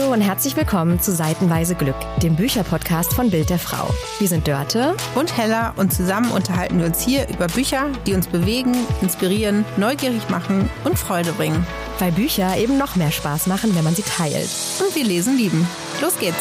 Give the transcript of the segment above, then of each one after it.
Hallo und herzlich willkommen zu Seitenweise Glück, dem Bücherpodcast von Bild der Frau. Wir sind Dörte und Hella und zusammen unterhalten wir uns hier über Bücher, die uns bewegen, inspirieren, neugierig machen und Freude bringen. Weil Bücher eben noch mehr Spaß machen, wenn man sie teilt. Und wir lesen lieben. Los geht's!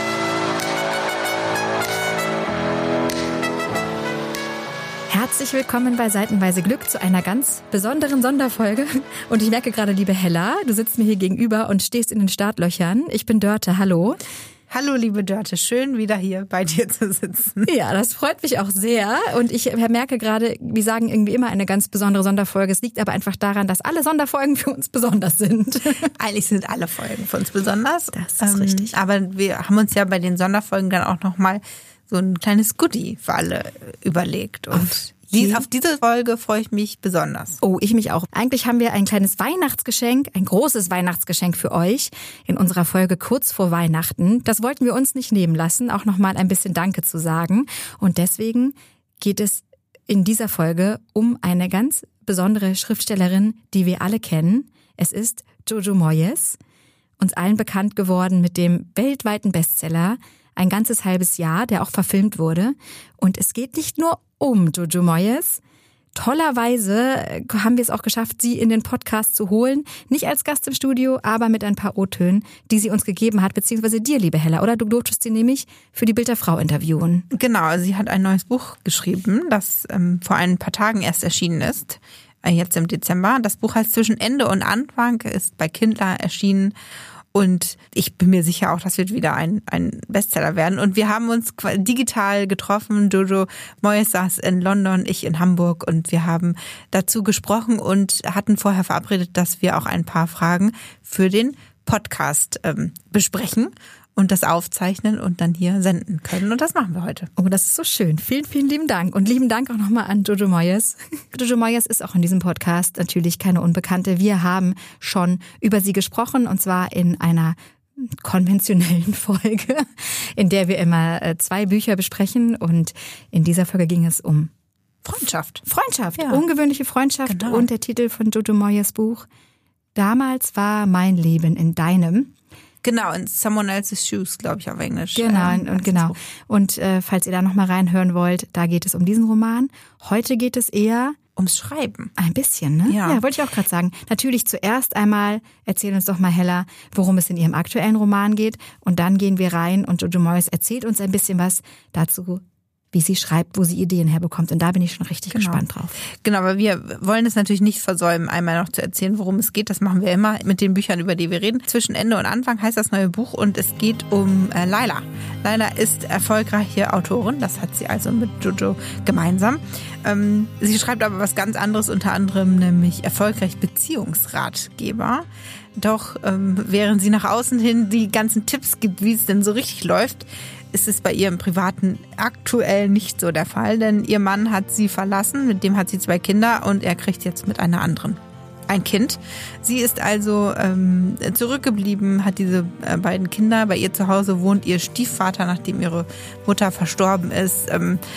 Herzlich willkommen bei Seitenweise Glück zu einer ganz besonderen Sonderfolge. Und ich merke gerade, liebe Hella, du sitzt mir hier gegenüber und stehst in den Startlöchern. Ich bin Dörte, hallo. Hallo, liebe Dörte, schön wieder hier bei dir zu sitzen. Ja, das freut mich auch sehr. Und ich merke gerade, wir sagen irgendwie immer eine ganz besondere Sonderfolge. Es liegt aber einfach daran, dass alle Sonderfolgen für uns besonders sind. Eigentlich sind alle Folgen für uns besonders. Das ist richtig. Aber wir haben uns ja bei den Sonderfolgen dann auch nochmal so ein kleines Goodie für alle überlegt. Und auf diese Folge freue ich mich besonders. Oh, ich mich auch. Eigentlich haben wir ein kleines Weihnachtsgeschenk, ein großes Weihnachtsgeschenk für euch in unserer Folge kurz vor Weihnachten. Das wollten wir uns nicht nehmen lassen, auch nochmal ein bisschen Danke zu sagen. Und deswegen geht es in dieser Folge um eine ganz besondere Schriftstellerin, die wir alle kennen. Es ist Jojo Moyes, uns allen bekannt geworden mit dem weltweiten Bestseller Ein ganzes halbes Jahr, der auch verfilmt wurde. Und es geht nicht nur um Jojo Moyes. Tollerweise haben wir es auch geschafft, sie in den Podcast zu holen. Nicht als Gast im Studio, aber mit ein paar O-Tönen, die sie uns gegeben hat, beziehungsweise dir, liebe Hella, oder? Du durftest sie nämlich für die Bild der Frau interviewen. Genau, sie hat ein neues Buch geschrieben, das vor ein paar Tagen erst erschienen ist. Jetzt im Dezember. Das Buch heißt Zwischen Ende und Anfang, ist bei Kindler erschienen. Und ich bin mir sicher auch, das wird wieder ein Bestseller werden. Und wir haben uns digital getroffen. Jojo Moyes saß in London, ich in Hamburg. Und wir haben dazu gesprochen und hatten vorher verabredet, dass wir auch ein paar Fragen für den Podcast besprechen und das aufzeichnen und dann hier senden können. Und das machen wir heute. Oh, das ist so schön. Vielen, vielen lieben Dank. Und lieben Dank auch nochmal an Jojo Moyes. Jojo Moyes ist auch in diesem Podcast natürlich keine Unbekannte. Wir haben schon über sie gesprochen, und zwar in einer konventionellen Folge, in der wir immer 2 Bücher besprechen. Und in dieser Folge ging es um Freundschaft. Ja. Ungewöhnliche Freundschaft, genau. Und der Titel von Jojo Moyes Buch Damals war mein Leben in deinem. Genau, in Someone Else's Shoes, glaube ich, auf Englisch. Genau. Und falls ihr da nochmal reinhören wollt, da geht es um diesen Roman. Heute geht es eher ums Schreiben. Ein bisschen, ne? Ja, wollte ich auch gerade sagen. Natürlich zuerst einmal, erzähl uns doch mal, Hella, worum es in ihrem aktuellen Roman geht. Und dann gehen wir rein und Jojo Moyes erzählt uns ein bisschen was dazu, wie sie schreibt, wo sie Ideen herbekommt. Und da bin ich schon richtig gespannt drauf. Genau, aber wir wollen es natürlich nicht versäumen, einmal noch zu erzählen, worum es geht. Das machen wir immer mit den Büchern, über die wir reden. Zwischen Ende und Anfang heißt das neue Buch und es geht um Laila. Laila ist erfolgreiche Autorin, das hat sie also mit Jojo gemeinsam. Sie schreibt aber was ganz anderes, unter anderem nämlich erfolgreich Beziehungsratgeber. Doch während sie nach außen hin die ganzen Tipps gibt, wie es denn so richtig läuft, ist es bei ihr im Privaten aktuell nicht so der Fall, denn ihr Mann hat sie verlassen, mit dem hat sie 2 Kinder und er kriegt jetzt mit einer anderen ein Kind. Sie ist also zurückgeblieben, hat diese beiden Kinder. Bei ihr zu Hause wohnt ihr Stiefvater, nachdem ihre Mutter verstorben ist.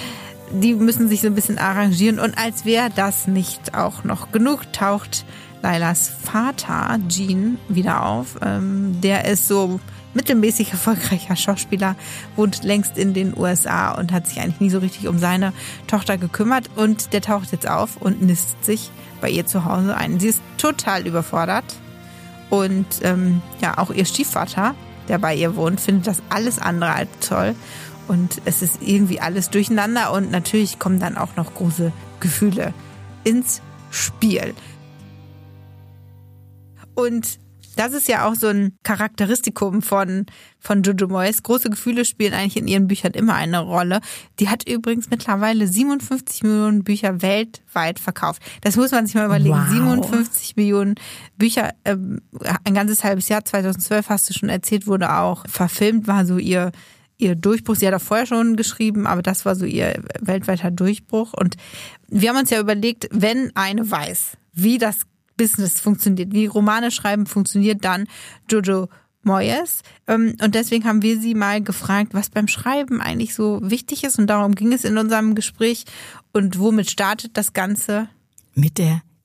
Die müssen sich so ein bisschen arrangieren und als wäre das nicht auch noch genug, taucht Lailas Vater, Gene, wieder auf. Der ist so mittelmäßig erfolgreicher Schauspieler, wohnt längst in den USA und hat sich eigentlich nie so richtig um seine Tochter gekümmert. Und der taucht jetzt auf und nistet sich bei ihr zu Hause ein. Sie ist total überfordert. Und auch ihr Stiefvater, der bei ihr wohnt, findet das alles andere als toll. Und es ist irgendwie alles durcheinander. Und natürlich kommen dann auch noch große Gefühle ins Spiel. Und das ist ja auch so ein Charakteristikum von Jojo Moyes. Große Gefühle spielen eigentlich in ihren Büchern immer eine Rolle. Die hat übrigens mittlerweile 57 Millionen Bücher weltweit verkauft. Das muss man sich mal überlegen. Wow. 57 Millionen Bücher, ein ganzes halbes Jahr, 2012 hast du schon erzählt, wurde auch verfilmt, war so ihr Durchbruch. Sie hat auch vorher schon geschrieben, aber das war so ihr weltweiter Durchbruch. Und wir haben uns ja überlegt, wenn eine weiß, wie das Business funktioniert, wie Romane schreiben funktioniert, dann Jojo Moyes. Und deswegen haben wir sie mal gefragt, was beim Schreiben eigentlich so wichtig ist. Und darum ging es in unserem Gespräch. Und womit startet das Ganze? Mit der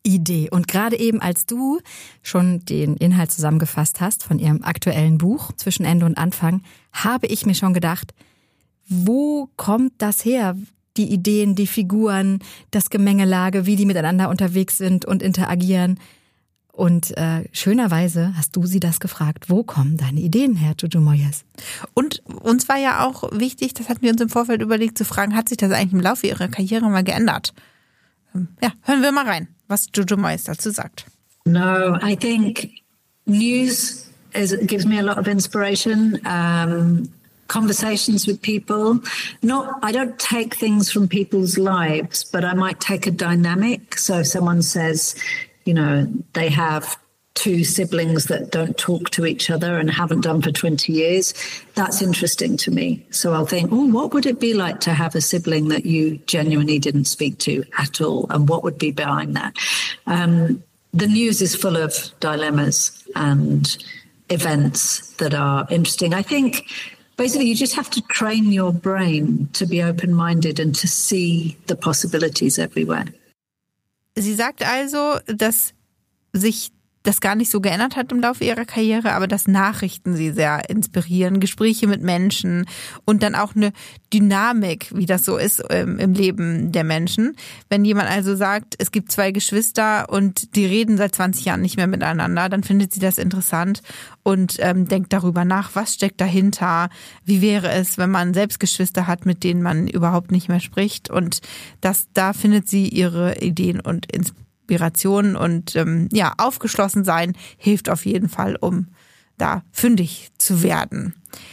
Idee. Und gerade eben, als du schon den Inhalt zusammengefasst hast von ihrem aktuellen Buch Zwischen Ende und Anfang, habe ich mir schon gedacht, wo kommt das her? Die Ideen, die Figuren, das Gemengelage, wie die miteinander unterwegs sind und interagieren. Und schönerweise hast du sie das gefragt. Wo kommen deine Ideen her, Jojo Moyes? Und uns war ja auch wichtig, das hatten wir uns im Vorfeld überlegt, zu fragen, hat sich das eigentlich im Laufe ihrer Karriere mal geändert? Ja, hören wir mal rein, was Jojo Moyes dazu sagt. No, I think news gives me a lot of inspiration. Conversations with people. I don't take things from people's lives, but I might take a dynamic. So if someone says, they have 2 siblings that don't talk to each other and haven't done for 20 years, that's interesting to me. So I'll think, what would it be like to have a sibling that you genuinely didn't speak to at all? And what would be behind that? The news is full of dilemmas and events that are interesting. I think basically you just have to train your brain to be open-minded and to see the possibilities everywhere. Sie sagt also, dass sich das gar nicht so geändert hat im Laufe ihrer Karriere, aber dass Nachrichten sie sehr inspirieren, Gespräche mit Menschen und dann auch eine Dynamik, wie das so ist im Leben der Menschen. Wenn jemand also sagt, es gibt 2 Geschwister und die reden seit 20 Jahren nicht mehr miteinander, dann findet sie das interessant und denkt darüber nach, was steckt dahinter, wie wäre es, wenn man selbst Geschwister hat, mit denen man überhaupt nicht mehr spricht, und da findet sie ihre Ideen und Inspirationen und aufgeschlossen sein hilft auf jeden Fall, um da fündig zu werden.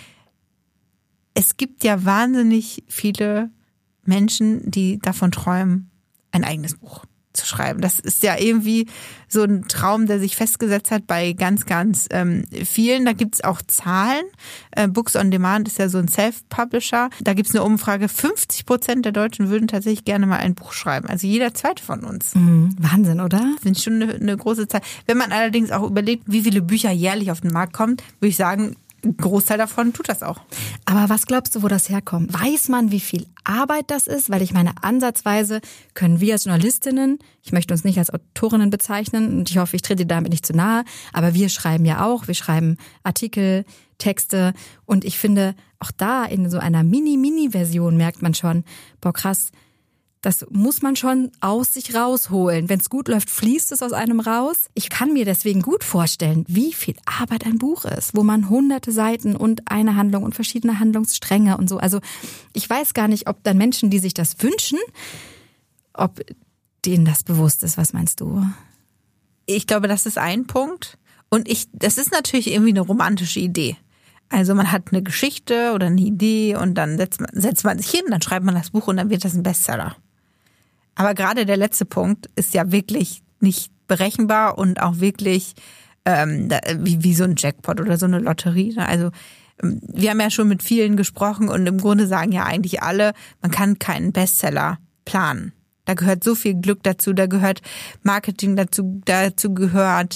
Es gibt ja wahnsinnig viele Menschen, die davon träumen, ein eigenes Buch zu schreiben. Das ist ja irgendwie so ein Traum, der sich festgesetzt hat bei ganz, ganz vielen. Da gibt es auch Zahlen. Books on Demand ist ja so ein Self-Publisher. Da gibt es eine Umfrage, 50% der Deutschen würden tatsächlich gerne mal ein Buch schreiben. Also jeder Zweite von uns. Wahnsinn, oder? Das ist schon eine große Zahl. Wenn man allerdings auch überlegt, wie viele Bücher jährlich auf den Markt kommen, würde ich sagen, ein Großteil davon tut das auch. Aber was glaubst du, wo das herkommt? Weiß man, wie viel Arbeit das ist? Weil ich meine, ansatzweise können wir als Journalistinnen, ich möchte uns nicht als Autorinnen bezeichnen und ich hoffe, ich trete dir damit nicht zu nahe, aber wir schreiben ja auch, wir schreiben Artikel, Texte, und ich finde, auch da in so einer Mini-Version merkt man schon, boah krass, das muss man schon aus sich rausholen. Wenn es gut läuft, fließt es aus einem raus. Ich kann mir deswegen gut vorstellen, wie viel Arbeit ein Buch ist, wo man 100 Seiten und eine Handlung und verschiedene Handlungsstränge und so. Also ich weiß gar nicht, ob dann Menschen, die sich das wünschen, ob denen das bewusst ist. Was meinst du? Ich glaube, das ist ein Punkt. Und das ist natürlich irgendwie eine romantische Idee. Also man hat eine Geschichte oder eine Idee und dann setzt man sich hin, dann schreibt man das Buch und dann wird das ein Bestseller. Aber gerade der letzte Punkt ist ja wirklich nicht berechenbar und auch wirklich wie so ein Jackpot oder so eine Lotterie. Also wir haben ja schon mit vielen gesprochen und im Grunde sagen ja eigentlich alle, man kann keinen Bestseller planen. Da gehört so viel Glück dazu, da gehört Marketing dazu gehört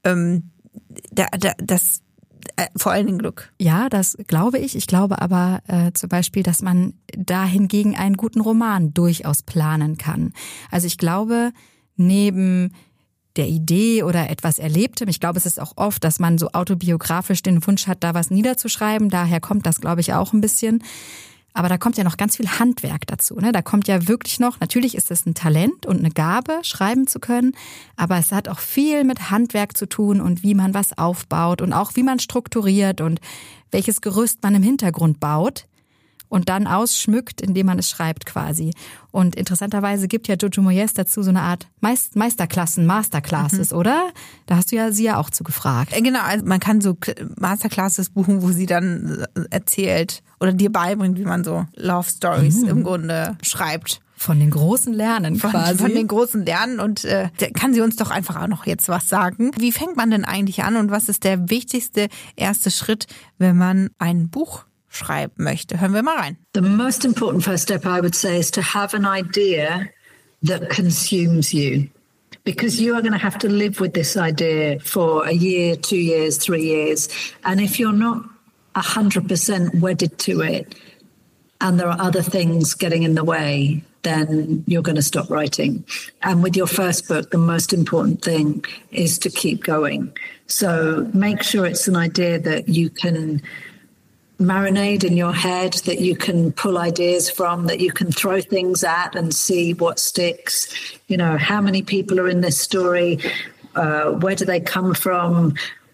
das vor allen Dingen Glück. Ja, das glaube ich. Ich glaube aber zum Beispiel, dass man da hingegen einen guten Roman durchaus planen kann. Also ich glaube, neben der Idee oder etwas Erlebtem, ich glaube, es ist auch oft, dass man so autobiografisch den Wunsch hat, da was niederzuschreiben. Daher kommt das, glaube ich, auch ein bisschen. Aber da kommt ja noch ganz viel Handwerk dazu, ne? Da kommt ja wirklich noch, natürlich ist es ein Talent und eine Gabe, schreiben zu können, aber es hat auch viel mit Handwerk zu tun und wie man was aufbaut und auch wie man strukturiert und welches Gerüst man im Hintergrund baut und dann ausschmückt, indem man es schreibt quasi. Und interessanterweise gibt ja Jojo Moyes dazu so eine Art Masterclasses, oder? Da hast du sie ja auch zu gefragt. Genau, also man kann so Masterclasses buchen, wo sie dann erzählt oder dir beibringt, wie man so Love Stories im Grunde schreibt. Von den Großen lernen quasi. Von den Großen lernen und kann sie uns doch einfach auch noch jetzt was sagen. Wie fängt man denn eigentlich an und was ist der wichtigste erste Schritt, wenn man ein Buch schreiben möchte? Hören wir mal rein. The most important first step I would say is to have an idea that consumes you. Because you are going to have to live with this idea for a year, 2 years, 3 years. And if you're not 100% wedded to it and there are other things getting in the way, then you're going to stop writing. And with your first book, the most important thing is to keep going. So make sure it's an idea that you can marinate in your head, that you can pull ideas from, that you can throw things at and see what sticks. You know, how many people are in this story? Where do they come from?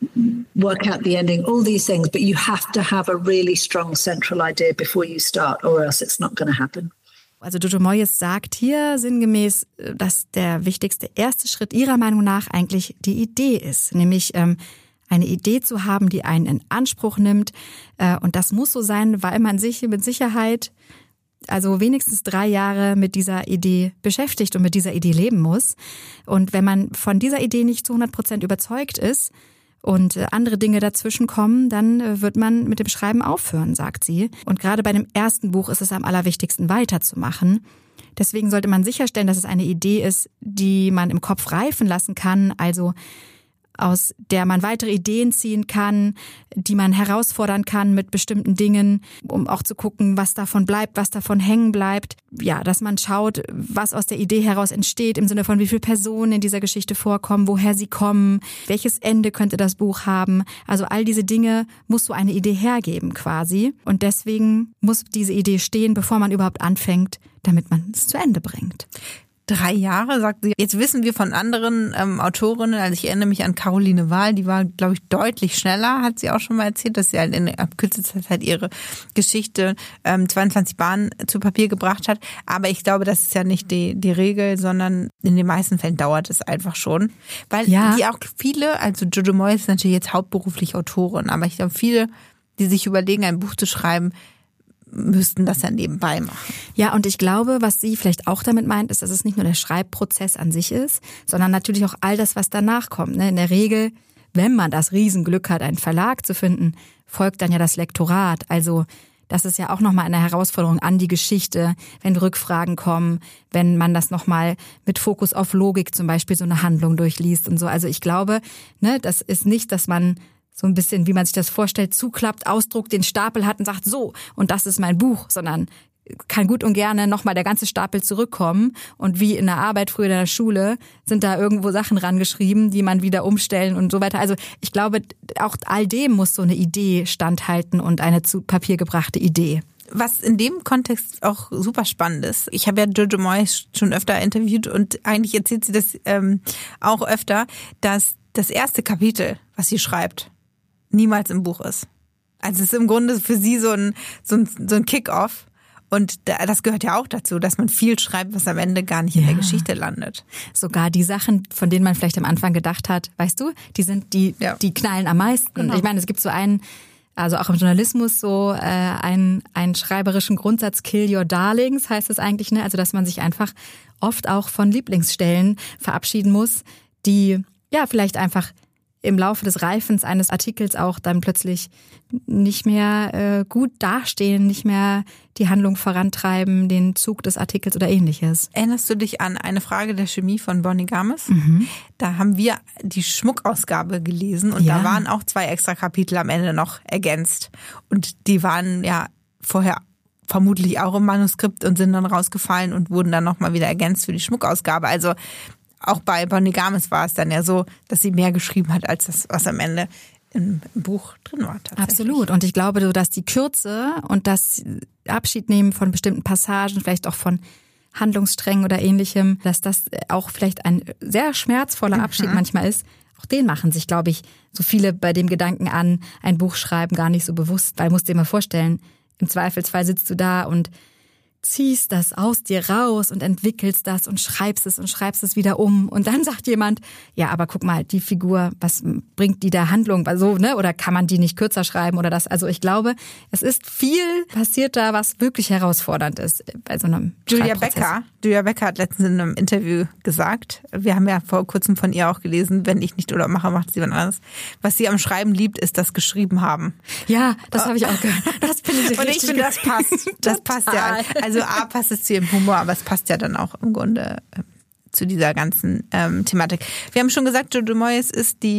Work out the ending, all these things. But you have to have a really strong central idea before you start, or else it's not going to happen. Also Jojo Moyes sagt hier sinngemäß, dass der wichtigste erste Schritt ihrer Meinung nach eigentlich die Idee ist. Nämlich eine Idee zu haben, die einen in Anspruch nimmt. Und das muss so sein, weil man sich mit Sicherheit also wenigstens 3 Jahre mit dieser Idee beschäftigt und mit dieser Idee leben muss. Und wenn man von dieser Idee nicht zu 100% überzeugt ist und andere Dinge dazwischen kommen, dann wird man mit dem Schreiben aufhören, sagt sie. Und gerade bei dem ersten Buch ist es am allerwichtigsten, weiterzumachen. Deswegen sollte man sicherstellen, dass es eine Idee ist, die man im Kopf reifen lassen kann, also aus der man weitere Ideen ziehen kann, die man herausfordern kann mit bestimmten Dingen, um auch zu gucken, was davon bleibt, was davon hängen bleibt. Ja, dass man schaut, was aus der Idee heraus entsteht, im Sinne von wie viele Personen in dieser Geschichte vorkommen, woher sie kommen, welches Ende könnte das Buch haben. Also all diese Dinge muss so eine Idee hergeben quasi. Und deswegen muss diese Idee stehen, bevor man überhaupt anfängt, damit man es zu Ende bringt. 3 Jahre, sagt sie. Jetzt wissen wir von anderen Autorinnen, also ich erinnere mich an Caroline Wahl, die war, glaube ich, deutlich schneller, hat sie auch schon mal erzählt, dass sie halt in kürzester Zeit ihre Geschichte 22 Bahnen zu Papier gebracht hat. Aber ich glaube, das ist ja nicht die Regel, sondern in den meisten Fällen dauert es einfach schon. Weil die auch viele, also Jojo Moyes ist natürlich jetzt hauptberuflich Autorin, aber ich glaube, viele, die sich überlegen, ein Buch zu schreiben, müssten das ja nebenbei machen. Ja, und ich glaube, was sie vielleicht auch damit meint, ist, dass es nicht nur der Schreibprozess an sich ist, sondern natürlich auch all das, was danach kommt. In der Regel, wenn man das Riesenglück hat, einen Verlag zu finden, folgt dann ja das Lektorat. Also das ist ja auch nochmal eine Herausforderung an die Geschichte, wenn Rückfragen kommen, wenn man das nochmal mit Fokus auf Logik zum Beispiel so eine Handlung durchliest und so. Also ich glaube, das ist nicht, dass man so ein bisschen, wie man sich das vorstellt, zuklappt, ausdruckt, den Stapel hat und sagt, so, und das ist mein Buch, sondern kann gut und gerne nochmal der ganze Stapel zurückkommen und wie in der Arbeit früher in der Schule sind da irgendwo Sachen rangeschrieben, die man wieder umstellen und so weiter. Also ich glaube, auch all dem muss so eine Idee standhalten und eine zu Papier gebrachte Idee. Was in dem Kontext auch super spannend ist, ich habe ja Jojo Moyes schon öfter interviewt und eigentlich erzählt sie das auch öfter, dass das erste Kapitel, was sie schreibt, niemals im Buch ist. Also es ist im Grunde für sie so ein Kick-Off. Und das gehört ja auch dazu, dass man viel schreibt, was am Ende gar nicht in der Geschichte landet. Sogar die Sachen, von denen man vielleicht am Anfang gedacht hat, weißt du, die knallen am meisten. Genau. Ich meine, es gibt so also auch im Journalismus so einen schreiberischen Grundsatz, kill your darlings, heißt es eigentlich, ne? Also dass man sich einfach oft auch von Lieblingsstellen verabschieden muss, die ja vielleicht einfach im Laufe des Reifens eines Artikels auch dann plötzlich nicht mehr gut dastehen, nicht mehr die Handlung vorantreiben, den Zug des Artikels oder ähnliches. Erinnerst du dich an eine Frage der Chemie von Bonnie Games? Da haben wir die Schmuckausgabe gelesen und da waren auch 2 extra Kapitel am Ende noch ergänzt. Und die waren ja vorher vermutlich auch im Manuskript und sind dann rausgefallen und wurden dann nochmal wieder ergänzt für die Schmuckausgabe. Also auch bei Bonnie Games war es dann ja so, dass sie mehr geschrieben hat, als das, was am Ende im Buch drin war. Absolut. Und ich glaube, dass die Kürze und das Abschiednehmen von bestimmten Passagen, vielleicht auch von Handlungssträngen oder Ähnlichem, dass das auch vielleicht ein sehr schmerzvoller Abschied manchmal ist. Auch den machen sich, glaube ich, so viele bei dem Gedanken an, ein Buch schreiben gar nicht so bewusst. Weil, musst dir mal vorstellen, im Zweifelsfall sitzt du da und ziehst das aus dir raus und entwickelst das und schreibst es wieder um. Und dann sagt jemand, ja, aber guck mal, die Figur, was bringt die der Handlung? Also, ne? Oder kann man die nicht kürzer schreiben oder das? Also ich glaube, es ist viel passiert da, was wirklich herausfordernd ist bei so einem Julia Becker hat letztens in einem Interview gesagt, wir haben ja vor kurzem von ihr auch gelesen, wenn ich nicht Urlaub mache, macht sie was anderes. Was sie am Schreiben liebt, ist das Geschrieben haben. Ja, das habe ich auch gehört. Das finde ich und ich finde, das passt. Das passt ja. Also A, passt es zu ihrem Humor, aber es passt ja dann auch im Grunde zu dieser ganzen Thematik. Wir haben schon gesagt, Jojo Moyes ist die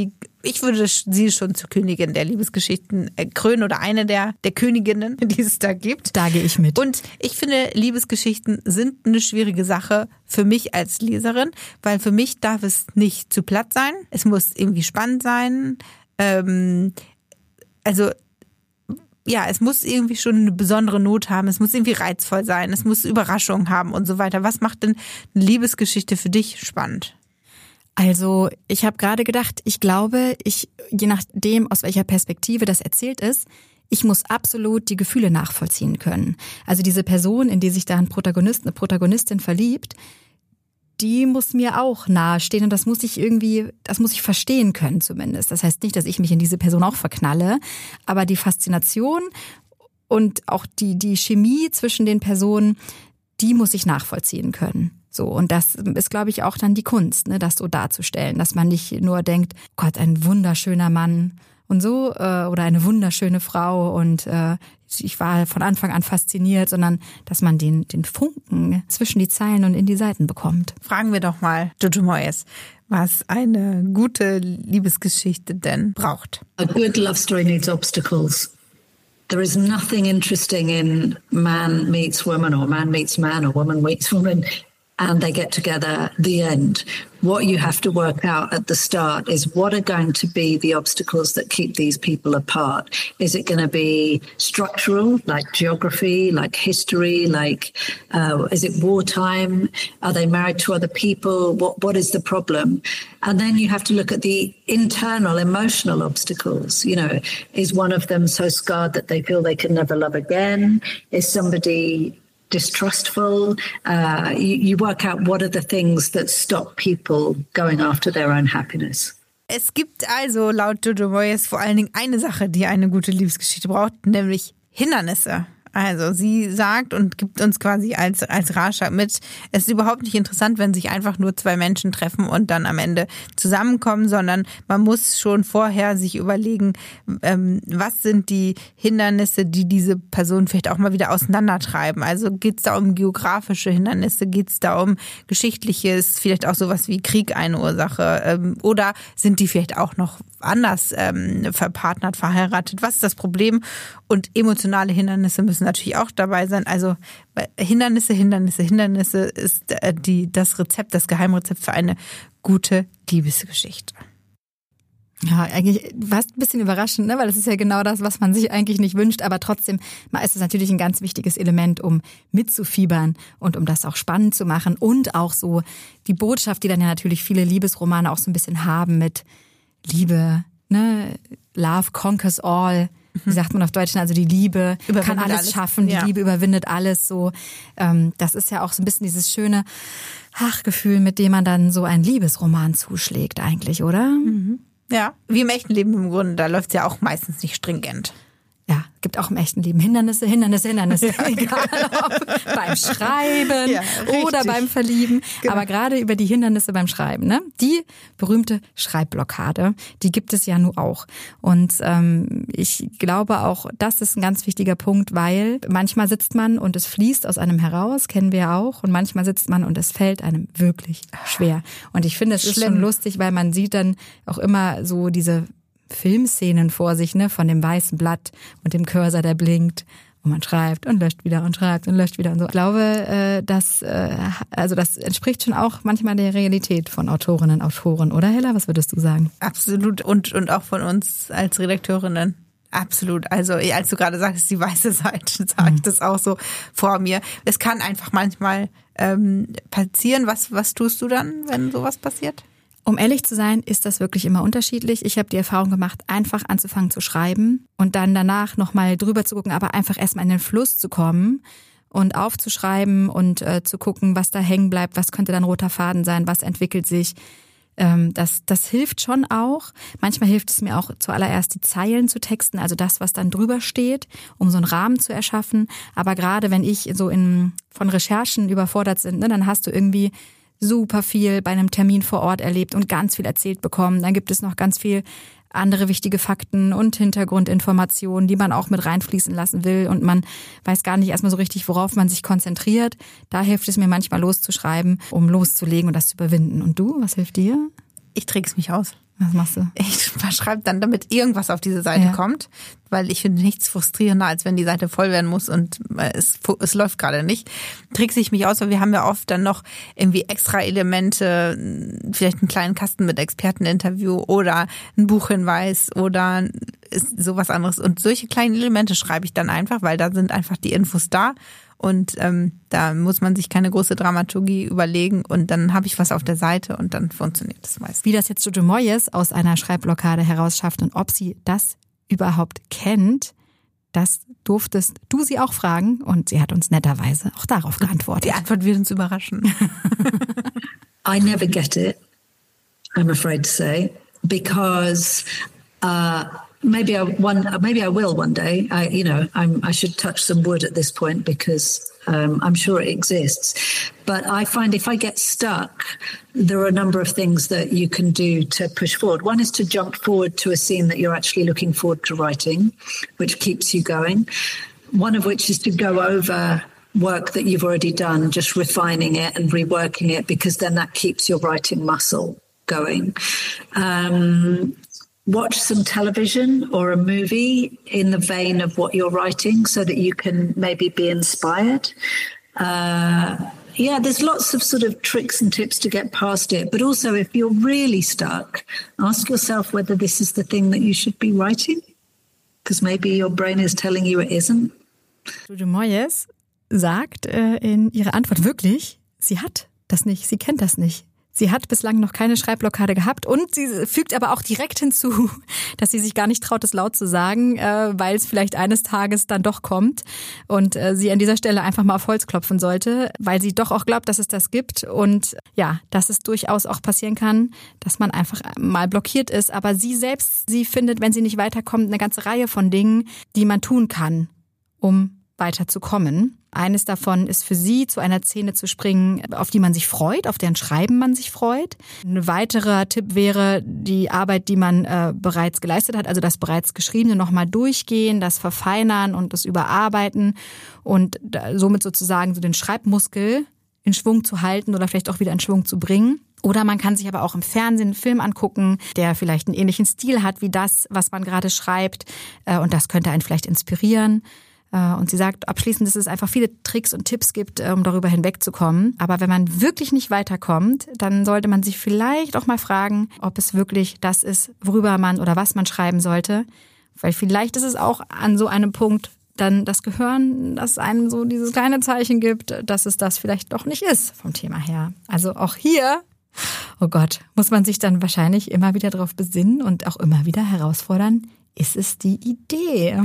Ich würde sie schon zur Königin der Liebesgeschichten krönen oder eine der Königinnen, die es da gibt. Da gehe ich mit. Und ich finde, Liebesgeschichten sind eine schwierige Sache für mich als Leserin, weil für mich darf es nicht zu platt sein. Es muss irgendwie spannend sein. Es muss irgendwie schon eine besondere Not haben. Es muss irgendwie reizvoll sein. Es muss Überraschungen haben und so weiter. Was macht denn eine Liebesgeschichte für dich spannend? Also ich habe gerade gedacht, ich glaube, je nachdem, aus welcher Perspektive das erzählt ist, ich muss absolut die Gefühle nachvollziehen können. Also diese Person, in die sich da ein Protagonist, eine Protagonistin verliebt, die muss mir auch nahestehen und das muss ich verstehen können zumindest. Das heißt nicht, dass ich mich in diese Person auch verknalle, aber die Faszination und auch die Chemie zwischen den Personen, die muss ich nachvollziehen können. So, und das ist, glaube ich, auch dann die Kunst, ne, das so darzustellen, dass man nicht nur denkt, Gott, ein wunderschöner Mann und so, oder eine wunderschöne Frau und ich war von Anfang an fasziniert, sondern dass man den Funken zwischen die Zeilen und in die Seiten bekommt. Fragen wir doch mal Jojo Moyes, was eine gute Liebesgeschichte denn braucht. A good love story needs obstacles. There is nothing interesting in man meets woman or man meets man or woman meets woman and they get together, the end. What you have to work out at the start is what are going to be the obstacles that keep these people apart. Is it going to be structural, like geography, like history, is it wartime? Are they married to other people? What is the problem? And then you have to look at the internal emotional obstacles. You know, is one of them so scarred that they feel they can never love again? Is somebody distrustful? You work out what are the things that stop people going after their own happiness. Es gibt also laut Jojo Moyes vor allen Dingen eine Sache, die eine gute Liebesgeschichte braucht, nämlich Hindernisse. Also sie sagt und gibt uns quasi als Ratschlag mit, es ist überhaupt nicht interessant, wenn sich einfach nur zwei Menschen treffen und dann am Ende zusammenkommen, sondern man muss schon vorher sich überlegen, was sind die Hindernisse, die diese Person vielleicht auch mal wieder auseinandertreiben. Also geht es da um geografische Hindernisse, geht es da um Geschichtliches, vielleicht auch sowas wie Krieg eine Ursache, oder sind die vielleicht auch noch anders verpartnert, verheiratet? Was ist das Problem? Und emotionale Hindernisse müssen natürlich auch dabei sein. Also Hindernisse ist das Rezept, das Geheimrezept für eine gute Liebesgeschichte. Ja, eigentlich fast ein bisschen überraschend, ne? Weil das ist ja genau das, was man sich eigentlich nicht wünscht. Aber trotzdem ist es natürlich ein ganz wichtiges Element, um mitzufiebern und um das auch spannend zu machen. Und auch so die Botschaft, die dann ja natürlich viele Liebesromane auch so ein bisschen haben mit Liebe, ne? Love conquers all. Wie sagt man auf Deutsch? Also die Liebe kann alles schaffen, die Liebe überwindet alles. So, das ist ja auch so ein bisschen dieses schöne Gefühl, mit dem man dann so einen Liebesroman zuschlägt eigentlich, oder? Mhm. Ja, wie im echten Leben im Grunde, da läuft es ja auch meistens nicht stringent. Ja, gibt auch im echten Leben Hindernisse. Ja, egal ob beim Schreiben oder beim Verlieben. Genau. Aber gerade über die Hindernisse beim Schreiben, ne? Die berühmte Schreibblockade, die gibt es ja nun auch. Und ich glaube auch, das ist ein ganz wichtiger Punkt, weil manchmal sitzt man und es fließt aus einem heraus, kennen wir ja auch. Und manchmal sitzt man und es fällt einem wirklich schwer. Und ich finde, es ist schon lustig, weil man sieht dann auch immer so diese Filmszenen vor sich, ne, von dem weißen Blatt und dem Cursor, der blinkt und man schreibt und löscht wieder und schreibt und löscht wieder und so. Ich glaube, das entspricht schon auch manchmal der Realität von Autorinnen und Autoren, oder Hella? Was würdest du sagen? Absolut und auch von uns als Redakteurinnen. Absolut. Also als du gerade sagtest, die weiße Seite, sage ich das auch so vor mir. Es kann einfach manchmal passieren. Was tust du dann, wenn sowas passiert? Um ehrlich zu sein, ist das wirklich immer unterschiedlich. Ich habe die Erfahrung gemacht, einfach anzufangen zu schreiben und dann danach nochmal drüber zu gucken, aber einfach erstmal in den Fluss zu kommen und aufzuschreiben und zu gucken, was da hängen bleibt, was könnte dann roter Faden sein, was entwickelt sich. Das hilft schon auch. Manchmal hilft es mir auch zuallererst, die Zeilen zu texten, also das, was dann drüber steht, um so einen Rahmen zu erschaffen. Aber gerade wenn ich so von Recherchen überfordert bin, ne, dann hast du irgendwie super viel bei einem Termin vor Ort erlebt und ganz viel erzählt bekommen. Dann gibt es noch ganz viel andere wichtige Fakten und Hintergrundinformationen, die man auch mit reinfließen lassen will und man weiß gar nicht erstmal so richtig, worauf man sich konzentriert. Da hilft es mir manchmal loszuschreiben, um loszulegen und das zu überwinden. Und du, was hilft dir? Ich träg's mich aus. Was machst du? Ich verschreibe dann, damit irgendwas auf diese Seite kommt, weil ich finde nichts frustrierender, als wenn die Seite voll werden muss und es läuft gerade nicht. Trickse ich mich aus, weil wir haben ja oft dann noch irgendwie extra Elemente, vielleicht einen kleinen Kasten mit Experteninterview oder ein Buchhinweis oder sowas anderes. Und solche kleinen Elemente schreibe ich dann einfach, weil da sind einfach die Infos da. Und da muss man sich keine große Dramaturgie überlegen und dann habe ich was auf der Seite und dann funktioniert das meist. Wie das jetzt Jojo Moyes aus einer Schreibblockade heraus schafft und ob sie das überhaupt kennt, das durftest du sie auch fragen und sie hat uns netterweise auch darauf geantwortet. Die Antwort wird uns überraschen. I never get it, I'm afraid to say, because maybe I will one day. I should touch some wood at this point because I'm sure it exists. But I find if I get stuck, there are a number of things that you can do to push forward. One is to jump forward to a scene that you're actually looking forward to writing, which keeps you going. One of which is to go over work that you've already done, just refining it and reworking it, because then that keeps your writing muscle going. Watch some television or a movie in the vein of what you're writing so that you can maybe be inspired. There's lots of sort of tricks and tips to get past it. But also, if you're really stuck, ask yourself whether this is the thing that you should be writing, because maybe your brain is telling you it isn't. Jojo Moyes sagt in ihrer Antwort wirklich, sie hat das nicht, sie kennt das nicht. Sie hat bislang noch keine Schreibblockade gehabt und sie fügt aber auch direkt hinzu, dass sie sich gar nicht traut, es laut zu sagen, weil es vielleicht eines Tages dann doch kommt und sie an dieser Stelle einfach mal auf Holz klopfen sollte, weil sie doch auch glaubt, dass es das gibt und ja, dass es durchaus auch passieren kann, dass man einfach mal blockiert ist. Aber sie findet, wenn sie nicht weiterkommt, eine ganze Reihe von Dingen, die man tun kann, um weiterzukommen. Eines davon ist für sie, zu einer Szene zu springen, auf die man sich freut, auf deren Schreiben man sich freut. Ein weiterer Tipp wäre die Arbeit, die man bereits geleistet hat, also das bereits Geschriebene nochmal durchgehen, das Verfeinern und das Überarbeiten und somit sozusagen so den Schreibmuskel in Schwung zu halten oder vielleicht auch wieder in Schwung zu bringen. Oder man kann sich aber auch im Fernsehen einen Film angucken, der vielleicht einen ähnlichen Stil hat wie das, was man gerade schreibt. Und das könnte einen vielleicht inspirieren. Und sie sagt abschließend, dass es einfach viele Tricks und Tipps gibt, um darüber hinwegzukommen. Aber wenn man wirklich nicht weiterkommt, dann sollte man sich vielleicht auch mal fragen, ob es wirklich das ist, worüber man oder was man schreiben sollte. Weil vielleicht ist es auch an so einem Punkt dann das Gehirn, das einem so dieses kleine Zeichen gibt, dass es das vielleicht doch nicht ist vom Thema her. Also auch hier, oh Gott, muss man sich dann wahrscheinlich immer wieder darauf besinnen und auch immer wieder herausfordern, ist es die Idee?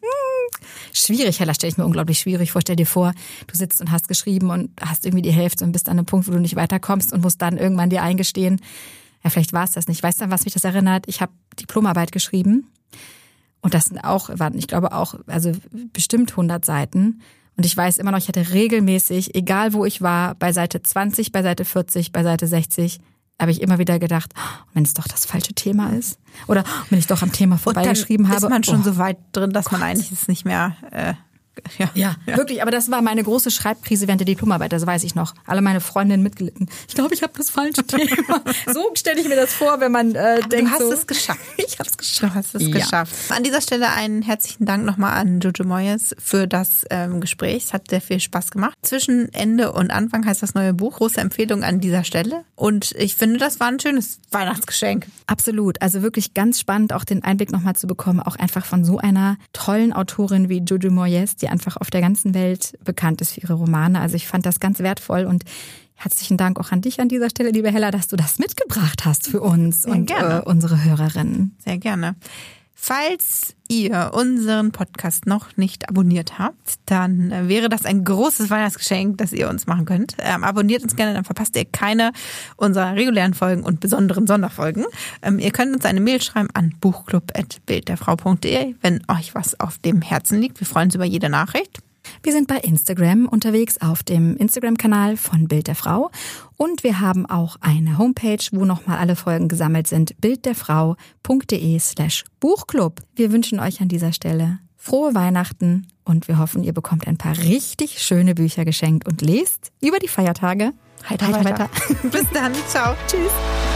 Schwierig, Hella, stelle ich mir unglaublich schwierig vor. Stell dir vor, du sitzt und hast geschrieben und hast irgendwie die Hälfte und bist an einem Punkt, wo du nicht weiterkommst und musst dann irgendwann dir eingestehen, ja, vielleicht war es das nicht. Weißt du, an was mich das erinnert? Ich habe Diplomarbeit geschrieben und das waren, ich glaube auch, also bestimmt 100 Seiten. Und ich weiß immer noch, ich hatte regelmäßig, egal wo ich war, bei Seite 20, bei Seite 40, bei Seite 60, habe ich immer wieder gedacht, wenn es doch das falsche Thema ist. Oder wenn ich doch am Thema vorbeigeschrieben habe. Ist man schon so weit drin, dass man eigentlich es nicht mehr... Ja, wirklich. Aber das war meine große Schreibkrise während der Diplomarbeit. Das weiß ich noch. Alle meine Freundinnen mitgelitten. Ich glaube, ich habe das falsche Thema. So stelle ich mir das vor, wenn man denkt, du hast es geschafft. Ich habe es geschafft. Du hast es geschafft. An dieser Stelle einen herzlichen Dank nochmal an Jojo Moyes für das Gespräch. Es hat sehr viel Spaß gemacht. Zwischen Ende und Anfang heißt das neue Buch. Große Empfehlung an dieser Stelle. Und ich finde, das war ein schönes Weihnachtsgeschenk. Absolut. Also wirklich ganz spannend, auch den Einblick nochmal zu bekommen, auch einfach von so einer tollen Autorin wie Jojo Moyes, die einfach auf der ganzen Welt bekannt ist für ihre Romane. Also ich fand das ganz wertvoll und herzlichen Dank auch an dich an dieser Stelle, liebe Hella, dass du das mitgebracht hast für uns und unsere Hörerinnen. Sehr gerne. Falls ihr unseren Podcast noch nicht abonniert habt, dann wäre das ein großes Weihnachtsgeschenk, das ihr uns machen könnt. Abonniert uns gerne, dann verpasst ihr keine unserer regulären Folgen und besonderen Sonderfolgen. Ihr könnt uns eine Mail schreiben an buchclub@bildderfrau.de, wenn euch was auf dem Herzen liegt. Wir freuen uns über jede Nachricht. Wir sind bei Instagram unterwegs auf dem Instagram-Kanal von Bild der Frau und wir haben auch eine Homepage, wo nochmal alle Folgen gesammelt sind, bildderfrau.de/Buchclub. Wir wünschen euch an dieser Stelle frohe Weihnachten und wir hoffen, ihr bekommt ein paar richtig schöne Bücher geschenkt und lest über die Feiertage. Heiter. Bis dann. Ciao. Tschüss.